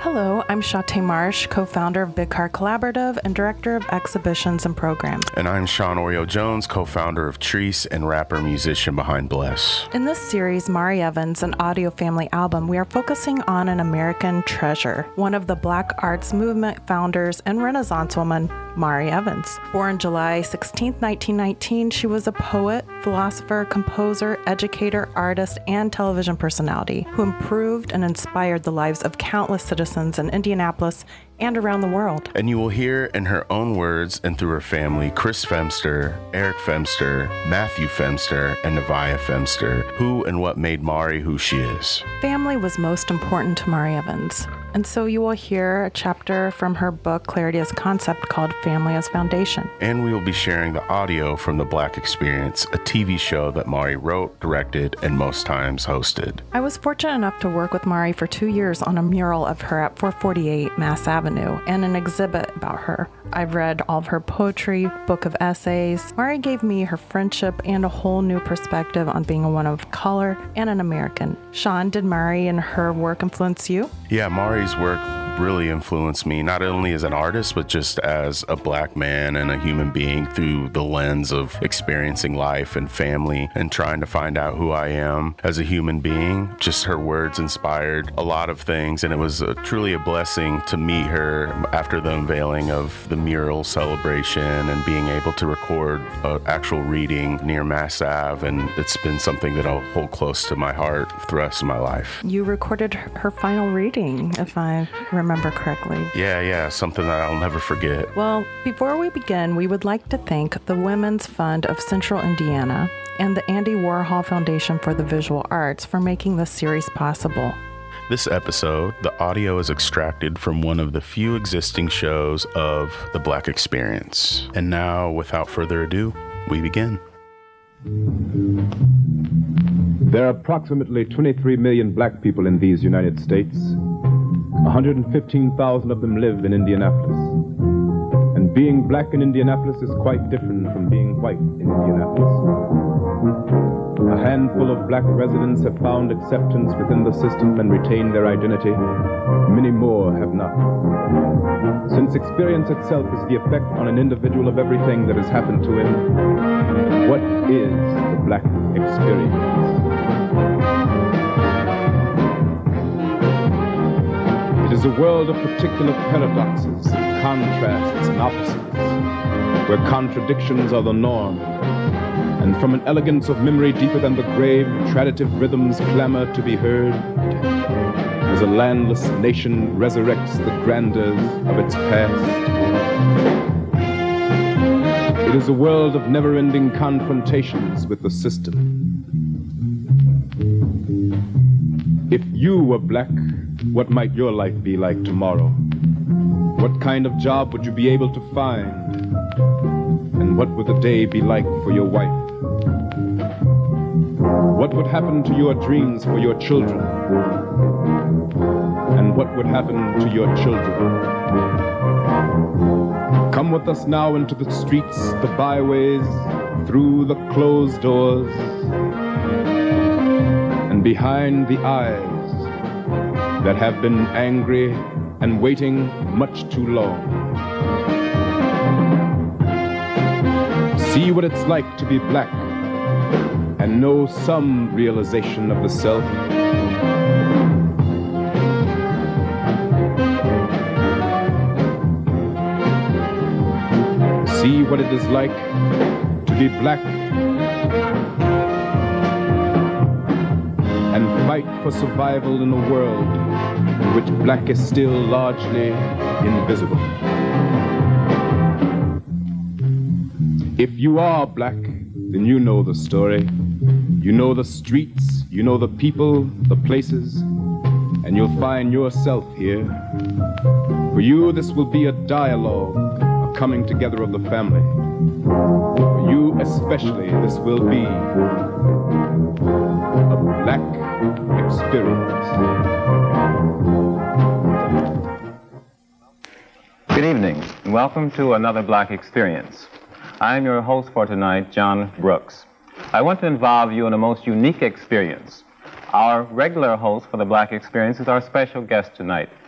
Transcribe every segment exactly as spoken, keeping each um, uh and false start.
Hello, I'm Shantae Marsh, co-founder of Big Car Collaborative and director of exhibitions and programs. And I'm Sean Oreo Jones, co-founder of Treese and rapper-musician behind Bless. In this series, Mari Evans, an audio family album, we are focusing on an American treasure, one of the Black arts movement founders and Renaissance woman, Mari Evans. Born July sixteenth, nineteen nineteen, she was a poet, philosopher, composer, educator, artist, and television personality who improved and inspired the lives of countless citizens in Indianapolis and around the world. And you will hear in her own words and through her family, Chris Femster, Eric Femster, Matthew Femster, and Nevaeh Femster, who and what made Mari who she is. Family was most important to Mari Evans. And so you will hear a chapter from her book, Clarity as Concept, called Family as Foundation. And we will be sharing the audio from The Black Experience, a T V show that Mari wrote, directed, and most times hosted. I was fortunate enough to work with Mari for two years on a mural of her at four forty-eight Mass Avenue and an exhibit about her. I've read all of her poetry, book of essays. Mari gave me her friendship and a whole new perspective on being a woman of color and an American. Sean, did Mari and her work influence you? Yeah, Mari's work really influenced me, not only as an artist, but just as a Black man and a human being through the lens of experiencing life and family and trying to find out who I am as a human being. Just her words inspired a lot of things, and it was a, truly a blessing to meet her after the unveiling of the mural celebration and being able to record an actual reading near Mass Ave, and it's been something that I'll hold close to my heart for the rest of my life. You recorded her final reading, if I remember correctly. Yeah, yeah, something that I'll never forget. Well, before we begin, we would like to thank the Women's Fund of Central Indiana and the Andy Warhol Foundation for the Visual Arts for making this series possible. This episode, the audio is extracted from one of the few existing shows of The Black Experience. And now, without further ado, we begin. There are approximately twenty-three million black people in these United States. one hundred fifteen thousand of them live in Indianapolis. And being black in Indianapolis is quite different from being white in Indianapolis. A handful of black residents have found acceptance within the system and retained their identity. Many more have not. Since experience itself is the effect on an individual of everything that has happened to him, what is the black experience? It is a world of particular paradoxes, contrasts, and opposites, where contradictions are the norm. And from an elegance of memory deeper than the grave, traditive rhythms clamor to be heard, as a landless nation resurrects the grandeurs of its past. It is a world of never-ending confrontations with the system. If you were black, what might your life be like tomorrow? What kind of job would you be able to find? And what would the day be like for your wife? What would happen to your dreams for your children? And what would happen to your children? Come with us now into the streets, the byways, through the closed doors, and behind the eyes that have been angry and waiting much too long. See what it's like to be black and know some realization of the self. See what it is like to be black and fight for survival in a world in which black is still largely invisible. If you are black, then you know the story. You know the streets, you know the people, the places, and you'll find yourself here. For you, this will be a dialogue, a coming together of the family. For you especially, this will be a black experience. Good evening, and welcome to another Black Experience. I am your host for tonight, John Brooks. I want to involve you in a most unique experience. Our regular host for the Black Experience is our special guest tonight,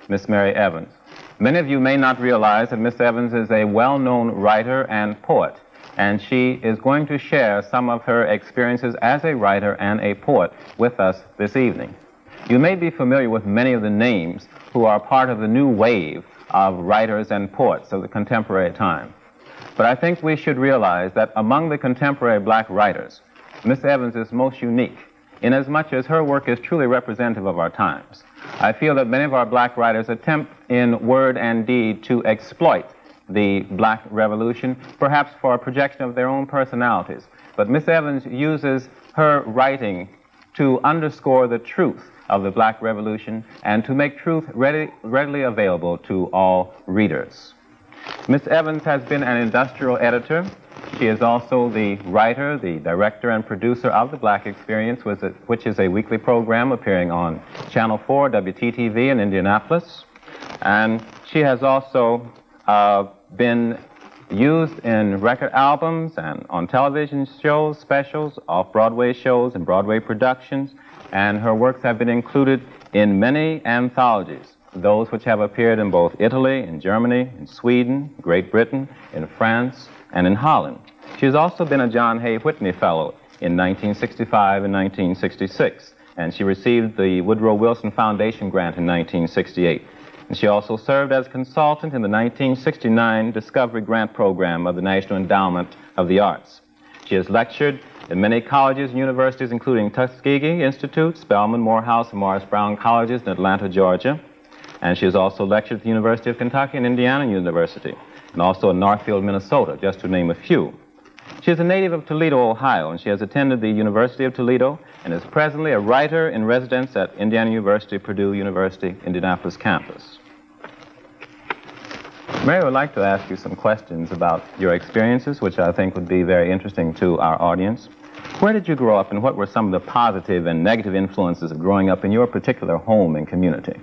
Miss Mary Evans. Many of you may not realize that Miss Evans is a well-known writer and poet, and she is going to share some of her experiences as a writer and a poet with us this evening. You may be familiar with many of the names who are part of the new wave of writers and poets of the contemporary time. But I think we should realize that among the contemporary black writers, Miss Evans is most unique, inasmuch as her work is truly representative of our times. I feel that many of our black writers attempt in word and deed to exploit the black revolution, perhaps for a projection of their own personalities. But Miss Evans uses her writing to underscore the truth of the black revolution and to make truth ready, readily available to all readers. Miss Evans has been an industrial editor. She is also the writer, the director, and producer of The Black Experience, which is a weekly program appearing on Channel four, W T T V in Indianapolis. And she has also uh, been used in record albums and on television shows, specials, off-Broadway shows, and Broadway productions. And her works have been included in many anthologies, those which have appeared in both Italy, in Germany, in Sweden, Great Britain, in France, and in Holland. She has also been a John Hay Whitney Fellow in nineteen sixty-five and nineteen sixty-six, and she received the Woodrow Wilson Foundation grant in nineteen sixty-eight. And she also served as consultant in the nineteen sixty-nine Discovery Grant Program of the National Endowment of the Arts. She has lectured in many colleges and universities, including Tuskegee Institute, Spelman, Morehouse, and Morris Brown Colleges in Atlanta, Georgia. And she has also lectured at the University of Kentucky and Indiana University, and also in Northfield, Minnesota, just to name a few. She is a native of Toledo, Ohio, and she has attended the University of Toledo and is presently a writer in residence at Indiana University, Purdue University, Indianapolis campus. Mary, I would like to ask you some questions about your experiences, which I think would be very interesting to our audience. Where did you grow up, and what were some of the positive and negative influences of growing up in your particular home and community?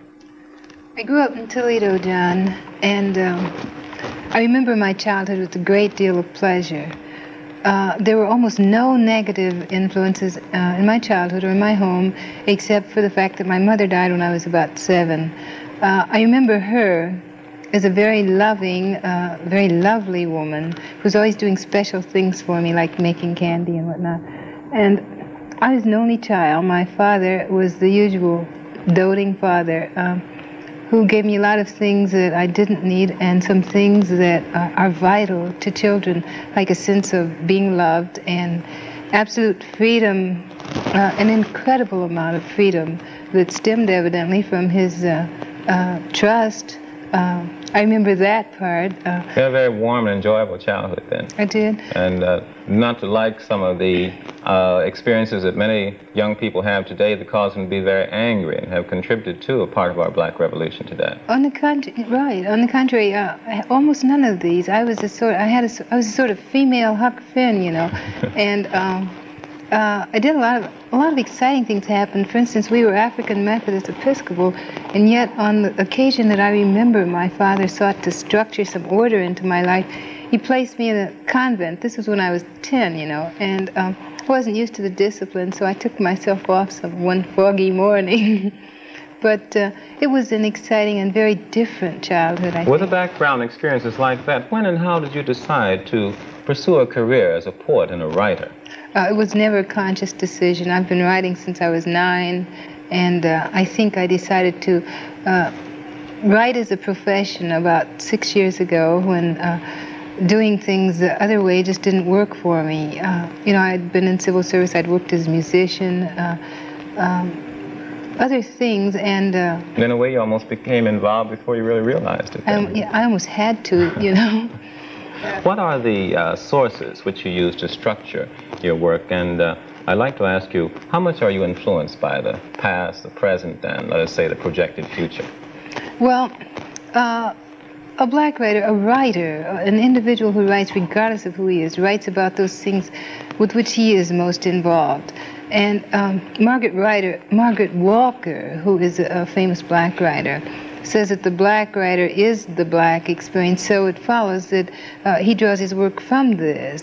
I grew up in Toledo, John, and um, I remember my childhood with a great deal of pleasure. Uh, there were almost no negative influences uh, in my childhood or in my home, except for the fact that my mother died when I was about seven. Uh, I remember her as a very loving, uh, very lovely woman who was always doing special things for me, like making candy and whatnot. And I was an only child. My father was the usual doting father, um, who gave me a lot of things that I didn't need and some things that uh, are vital to children, like a sense of being loved and absolute freedom, uh, an incredible amount of freedom that stemmed evidently from his uh, uh, trust. Uh, I remember that part. Uh, you had a very warm and enjoyable childhood then. I did. And uh, not to like some of the uh, experiences that many young people have today that cause them to be very angry and have contributed to a part of our black revolution today. On the contrary, right. On the contrary, uh, almost none of these. I was a sort. I had a. I was a sort of female Huck Finn, you know, and. Um, Uh, I did a lot of a lot of exciting things happen. For instance, we were African Methodist Episcopal, and yet on the occasion that I remember, my father sought to structure some order into my life. He placed me in a convent. This was when I was ten, you know, and um, I wasn't used to the discipline, so I took myself off some one foggy morning. But uh, it was an exciting and very different childhood, I With think. a background experiences like that, when and how did you decide to pursue a career as a poet and a writer? Uh, it was never a conscious decision. I've been writing since I was nine, and uh, I think I decided to uh, write as a profession about six years ago when uh, doing things the other way just didn't work for me. Uh, you know, I'd been in civil service, I'd worked as a musician, uh, um, other things, and... Uh, and in a way, you almost became involved before you really realized it. I, yeah, I almost had to, you know. What are the uh, sources which you use to structure your work? And uh, I'd like to ask you, how much are you influenced by the past, the present, and let us say the projected future? Well, uh, a black writer, a writer, an individual who writes regardless of who he is, writes about those things with which he is most involved. And um, Margaret Ryder, Margaret Walker, who is a, a famous black writer, says that the black writer is the black experience, so it follows that uh, he draws his work from this.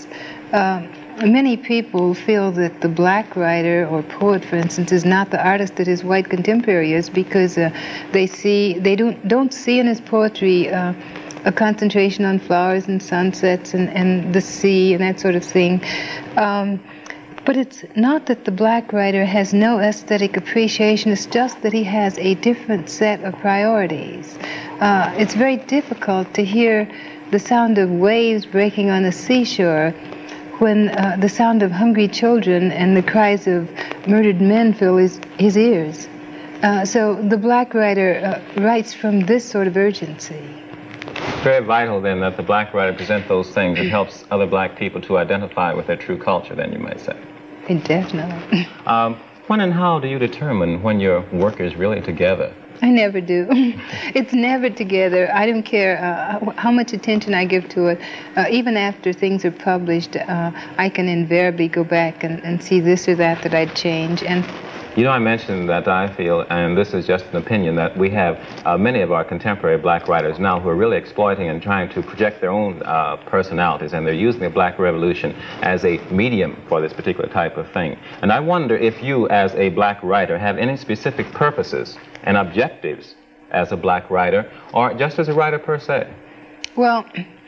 Uh, many people feel that the black writer or poet, for instance, is not the artist that his white contemporary is, because uh, they see they don't don't see in his poetry uh, a concentration on flowers and sunsets and, and the sea and that sort of thing. Um, But it's not that the black writer has no aesthetic appreciation, it's just that he has a different set of priorities. Uh, it's very difficult to hear the sound of waves breaking on a seashore when uh, the sound of hungry children and the cries of murdered men fill his, his ears. Uh, so the black writer uh, writes from this sort of urgency. It's very vital, then, that the black writer present those things. It helps other black people to identify with their true culture, then, you might say. Definitely. Um, when and how do you determine when your work is really together? I never do. It's never together. I don't care uh, how much attention I give to it. Uh, even after things are published, uh, I can invariably go back and, and see this or that that I'd change. And you know, I mentioned that I feel, and this is just an opinion, that we have uh, many of our contemporary black writers now who are really exploiting and trying to project their own uh, personalities, and they're using the black revolution as a medium for this particular type of thing. And I wonder if you, as a black writer, have any specific purposes and objectives as a black writer, or just as a writer per se? Well,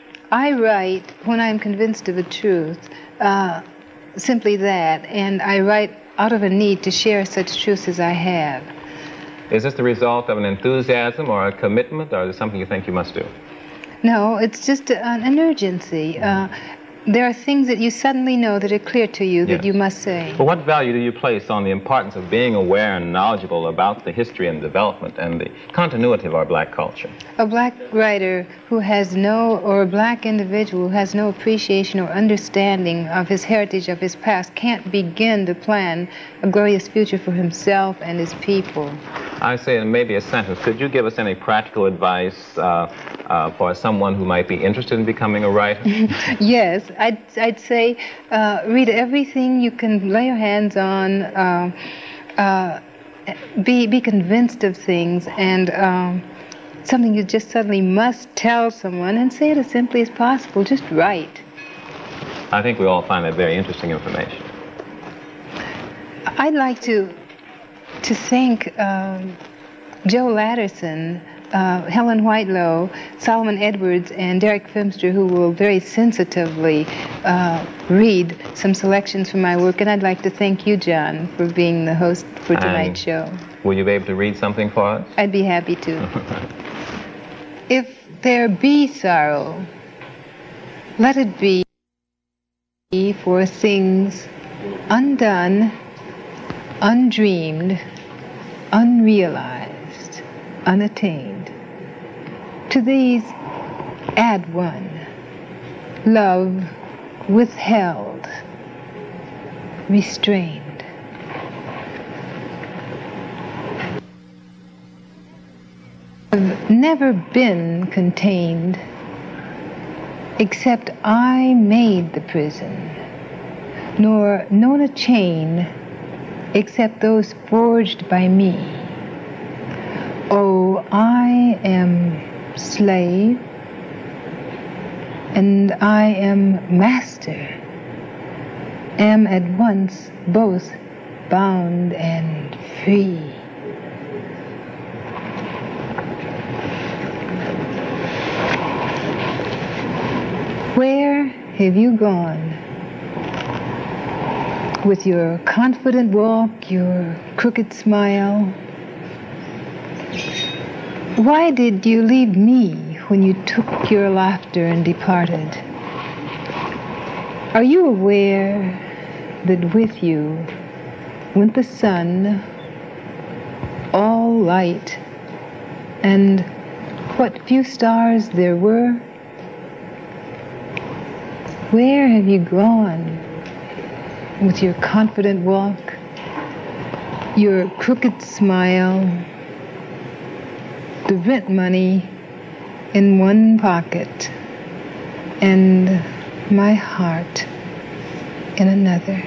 I write when I'm convinced of a truth, uh, simply that, and I write out of a need to share such truths as I have. Is this the result of an enthusiasm or a commitment, or is it something you think you must do? No, it's just an, an urgency. Uh, there are things that you suddenly know that are clear to you that Yes. you must say. Well, what value do you place on the importance of being aware and knowledgeable about the history and development and the continuity of our black culture? A black writer who has no, or a black individual who has no appreciation or understanding of his heritage, of his past, can't begin to plan a glorious future for himself and his people. I say in maybe a sentence, could you give us any practical advice uh, uh, for someone who might be interested in becoming a writer? Yes, I'd, I'd say uh, read everything you can lay your hands on, uh, uh, be, be convinced of things, and um, something you just suddenly must tell someone, and say it as simply as possible. Just write. I think we all find that very interesting information. I'd like to to thank um, Joe Latterson, uh, Helen Whitelow, Solomon Edwards, and Derek Fimster, who will very sensitively uh, read some selections from my work. And I'd like to thank you, John, for being the host for tonight's show. Will you be able to read something for us? I'd be happy to. If there be sorrow, let it be for things undone, undreamed, unrealized, unattained. To these add one, love withheld, restrained. I've never been contained, except I made the prison, nor known a chain except those forged by me. Oh, I am slave, and I am master, am at once both bound and free. Where have you gone? With your confident walk, your crooked smile. Why did you leave me when you took your laughter and departed? Are you aware that with you went the sun, all light, and what few stars there were? Where have you gone? With your confident walk, your crooked smile, the rent money in one pocket, and my heart in another.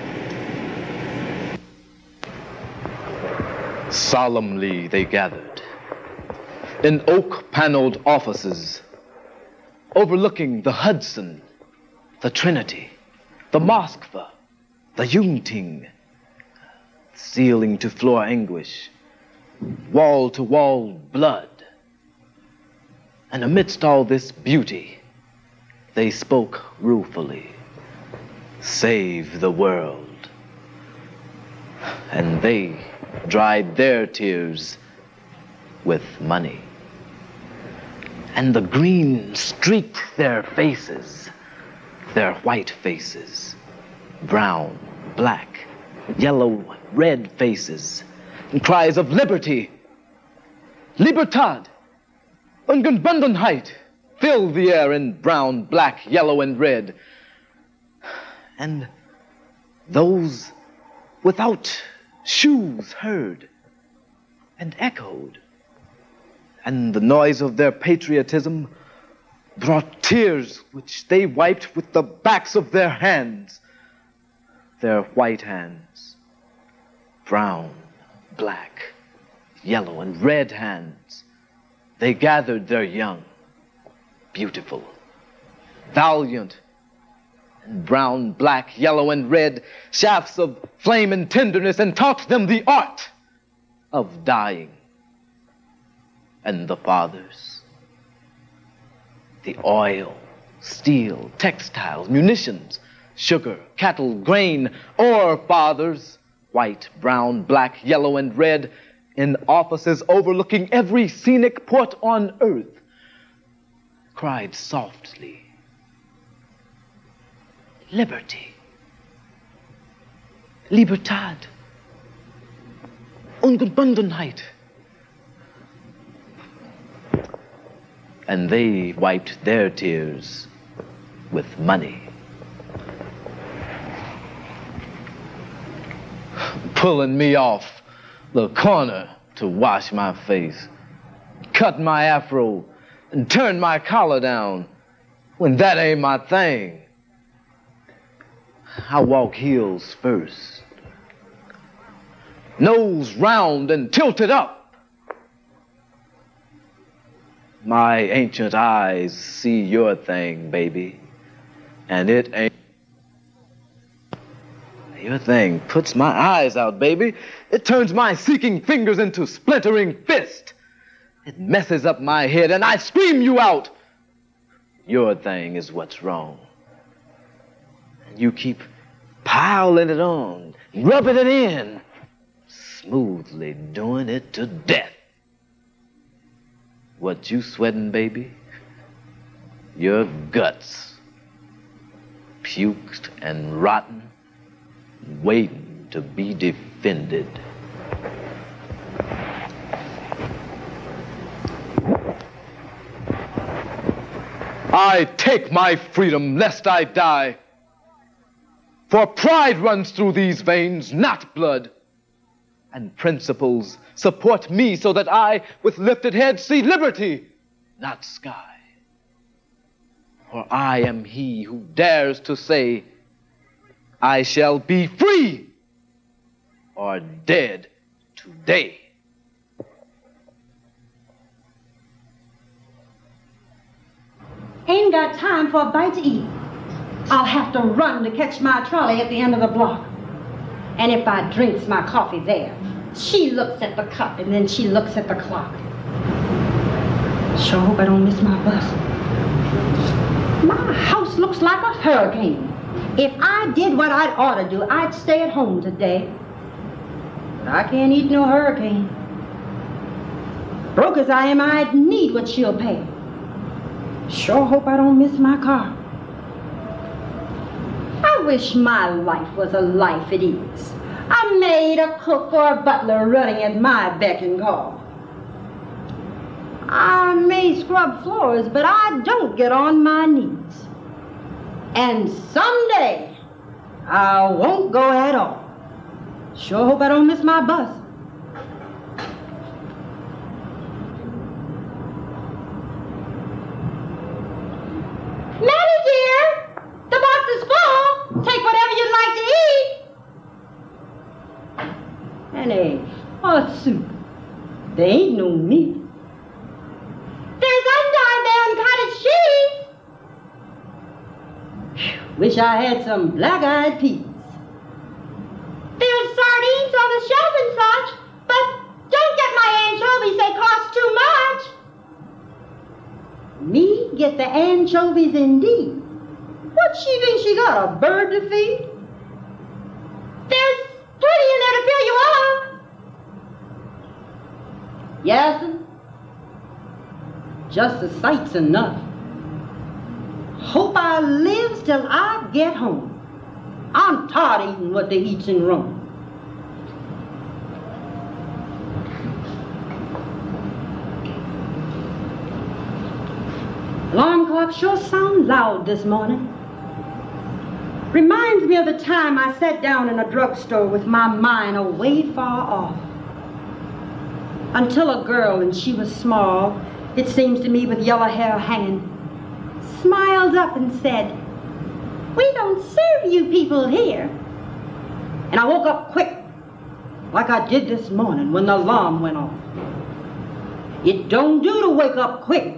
Solemnly they gathered in oak-paneled offices overlooking the Hudson, the Trinity, the Moskva, the Yungting, ceiling to floor anguish, wall to wall blood. And amidst all this beauty, they spoke ruefully, "Save the world." And they dried their tears with money. And the green streaked their faces, their white faces, brown, black, yellow, red faces, and cries of liberty, Libertad, Ungebundenheit, fill the air in brown, black, yellow, and red. And those without shoes heard and echoed, and the noise of their patriotism brought tears which they wiped with the backs of their hands, their white hands, brown, black, yellow, and red hands. They gathered their young, beautiful, valiant, and brown, black, yellow, and red shafts of flame and tenderness, and taught them the art of dying. And the fathers, the oil, steel, textiles, munitions, sugar, cattle, grain, ore fathers, white, brown, black, yellow, and red, in offices overlooking every scenic port on earth, cried softly, Liberty, Libertad, Ungebundenheit. And they wiped their tears with money. Pulling me off the corner to wash my face, cut my afro, and turn my collar down, when that ain't my thing. I walk heels first, nose round and tilted up. My ancient eyes see your thing, baby, and it ain't. Your thing puts my eyes out, baby. It turns my seeking fingers into splintering fist. It messes up my head, and I scream you out. Your thing is what's wrong. And you keep piling it on, rubbing it in, smoothly doing it to death. What you sweating, baby? Your guts, puked and rotten, waiting to be defended. I take my freedom lest I die, for pride runs through these veins, not blood. And principles support me so that I, with lifted head, see liberty, not sky. For I am he who dares to say, I shall be free or dead today. Ain't got time for a bite to eat. I'll have to run to catch my trolley at the end of the block. And if I drinks my coffee there, she looks at the cup and then she looks at the clock. Sure hope I don't miss my bus. My house looks like a hurricane. If I did what I'd ought to do, I'd stay at home today. But I can't eat no hurricane. Broke as I am, I'd need what she'll pay. Sure hope I don't miss my car. I wish my life was a life at ease. A maid, a cook, or a butler running at my beck and call. I may scrub floors, but I don't get on my knees. And someday, I won't go at all. Sure hope I don't miss my bus. Mattie, dear, the box is full. Take whatever you'd like to eat. An egg, or soup. There ain't no meat. There's undyed there and cottage cheese. Wish I had some black-eyed peas. There's sardines on the shelf and such, but don't get my anchovies, they cost too much. Me get the anchovies indeed. What she think she got, a bird to feed? There's plenty in there to fill you up. Yes, sir. Just the sight's enough. Hope I lives till I get home. I'm tired of eating what they eats in Rome. Alarm clock sure sound loud this morning. Reminds me of the time I sat down in a drugstore with my mind away far off. Until a girl, and she was small, it seems to me with yellow hair hanging, smiled up and said, "We don't serve you people here." And I woke up quick, like I did this morning when the alarm went off. It don't do to wake up quick.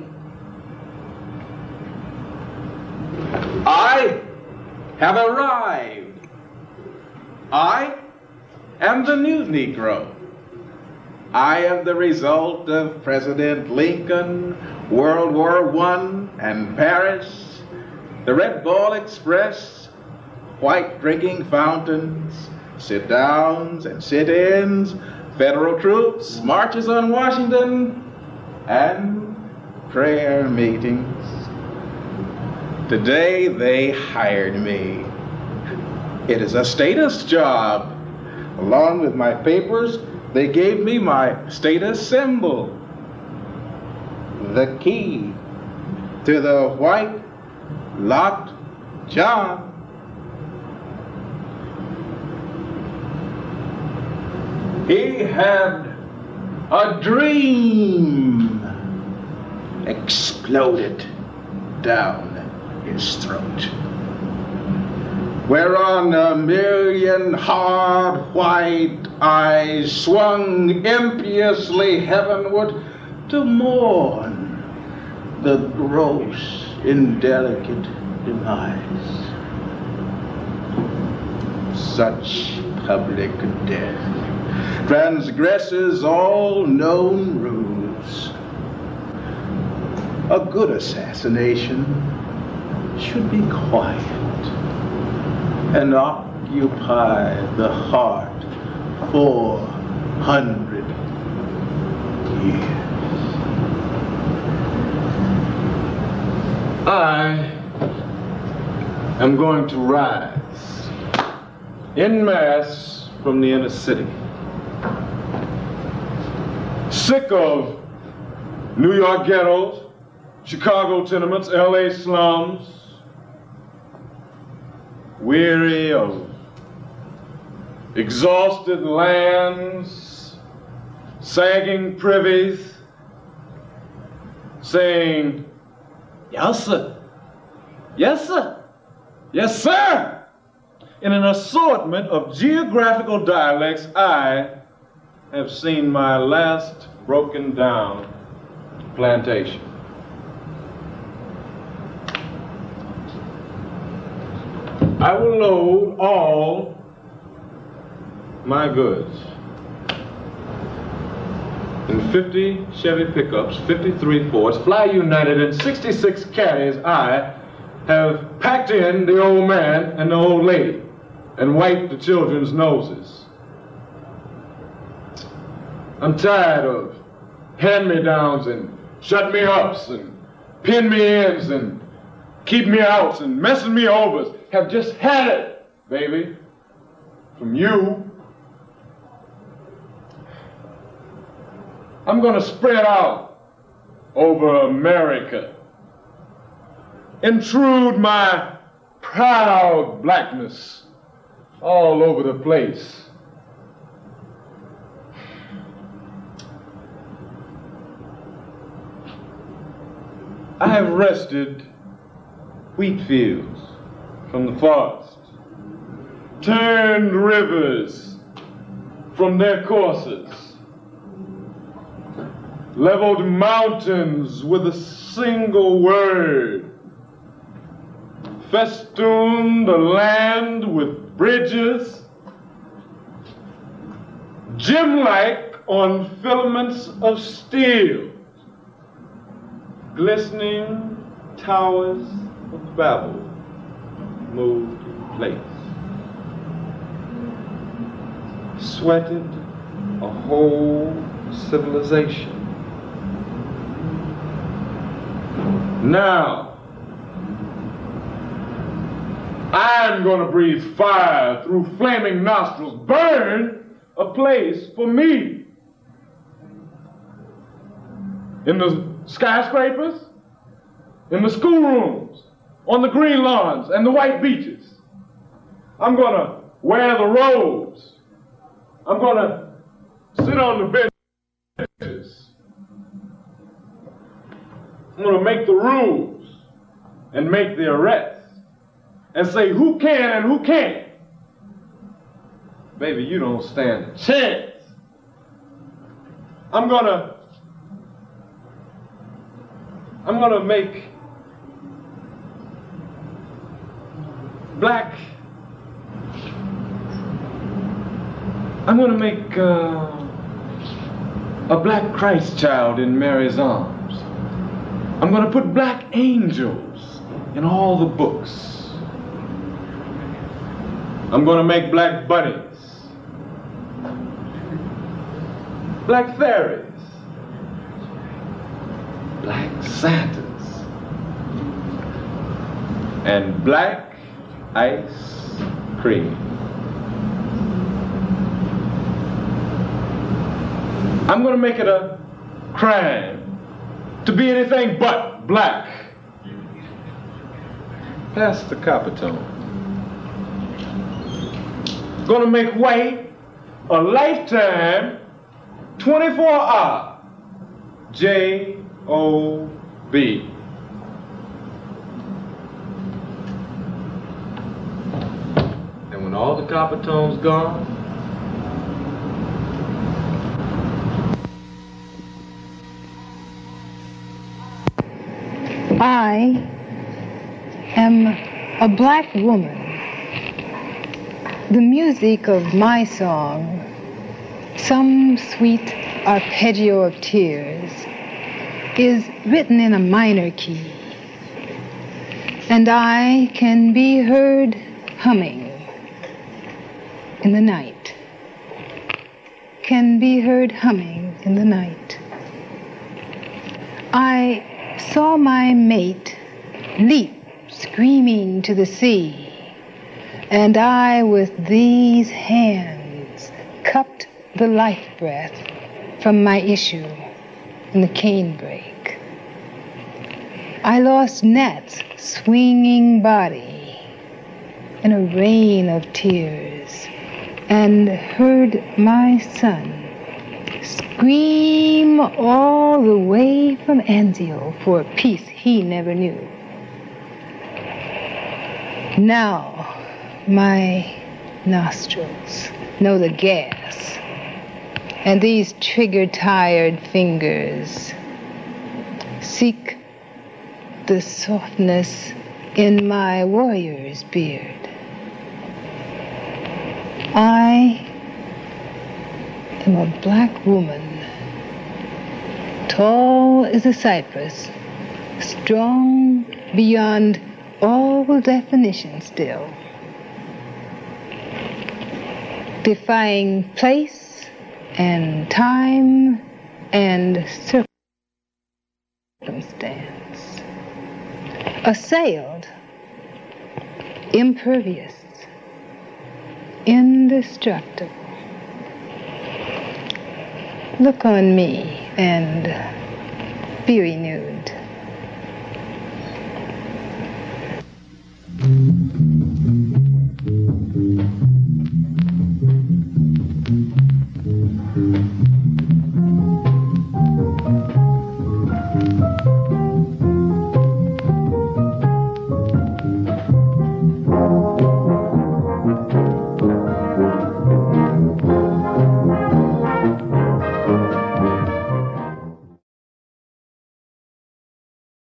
I have arrived. I am the new Negro. I am the result of President Lincoln, World War One, and Paris, the Red Ball Express, white drinking fountains, sit-downs and sit-ins, federal troops, marches on Washington, and prayer meetings. Today they hired me. It is a status job. Along with my papers, they gave me my status symbol, the key to the white locked John. He had a dream exploded down his throat, whereon a million hard white eyes swung impiously heavenward to mourn the gross, indelicate demise. Such public death transgresses all known rules. A good assassination should be quiet and occupy the heart four hundred years. I am going to rise en masse from the inner city. Sick of New York ghettos, Chicago tenements, L A slums, weary of exhausted lands, sagging privies, saying, "Yes, sir. Yes, sir. Yes, sir." In an assortment of geographical dialects, I have seen my last broken down plantation. I will load all my goods in fifty Chevy pickups, fifty-three Fords, Fly United, and sixty-six caddies. I have packed in the old man and the old lady and wiped the children's noses. I'm tired of hand-me-downs and shut-me-ups and pin-me-ins and keep-me-outs and messing-me-overs. Have just had it, baby, from you. I'm gonna spread out over America, intrude my proud blackness all over the place. I have wrested wheat fields from the forest, turned rivers from their courses, leveled mountains with a single word, festoon the land with bridges, gem-like on filaments of steel, glistening towers of Babel moved in place, sweated a whole civilization. Now, I'm gonna breathe fire through flaming nostrils, burn a place for me. In the skyscrapers, in the schoolrooms, on the green lawns and the white beaches. I'm gonna wear the robes. I'm gonna sit on the benches. I'm gonna make the rules and make the arrests and say who can and who can't. Baby, you don't stand a chance. I'm gonna, I'm gonna make black, I'm gonna make uh, a black Christ child in Mary's arms. I'm gonna put black angels in all the books. I'm gonna make black bunnies, black fairies, black Santas, and black ice cream. I'm gonna make it a crime to be anything but black. Pass the Coppertone. Gonna make white a lifetime, twenty-four hour, J O B. And when all the Coppertone's gone, I am a black woman. The music of my song, some sweet arpeggio of tears, is written in a minor key, and I can be heard humming in the night, can be heard humming in the night. I saw my mate leap screaming to the sea, and I, with these hands, cupped the life breath from my issue in the canebrake. I lost Nat's swinging body in a rain of tears, and heard my son scream all the way from Anzio for a peace he never knew. Now, my nostrils know the gas, and these trigger-tired fingers seek the softness in my warrior's beard. I am a black woman, tall as a cypress, strong beyond all definition still, defying place and time and circumstance, assailed, impervious, indestructible. Look on me and be renewed.